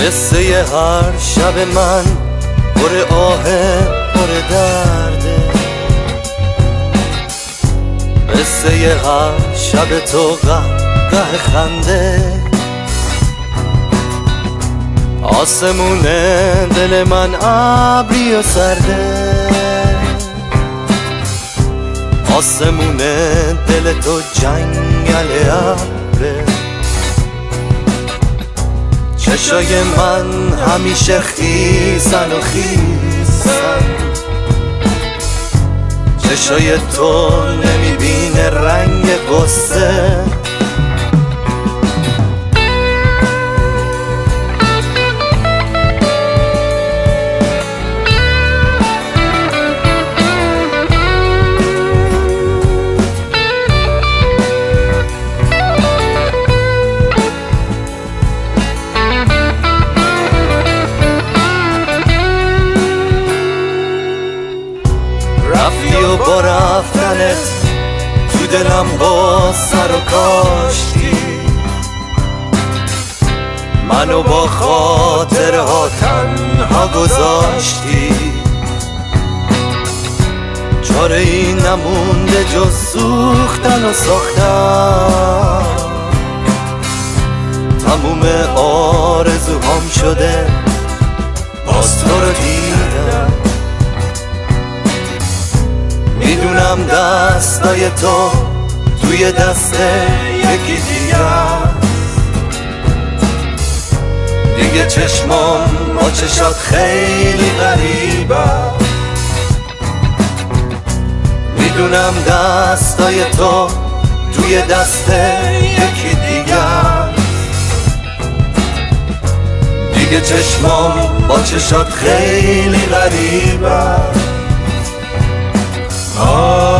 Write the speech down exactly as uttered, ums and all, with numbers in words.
قصه هر شب من پر آه پر درده، قصه هر شب تو قهقه خنده. آسمونه دل من ابری و سرده، آسمونه دل تو جنگل ابره. چشای من همیشه خیسن و خیسن، چشای تو نمیبینه رنگ غصه. رفتی و با رفتنت تو دلم با سر و کاشتی، منو با خاطرها تنها گذاشتی. چاره ای نمونده جز سوختن و ساختن، تموم آرزوهام شده باز تو رو دیدم. میدونم دستای تو توی دست یکی دیگه است، دیگه چشمام با چشات خیلی غریبه. میدونم دستای تو توی دست یکی دیگه است، دیگه چشمام با چشات خیلی غریبه. آه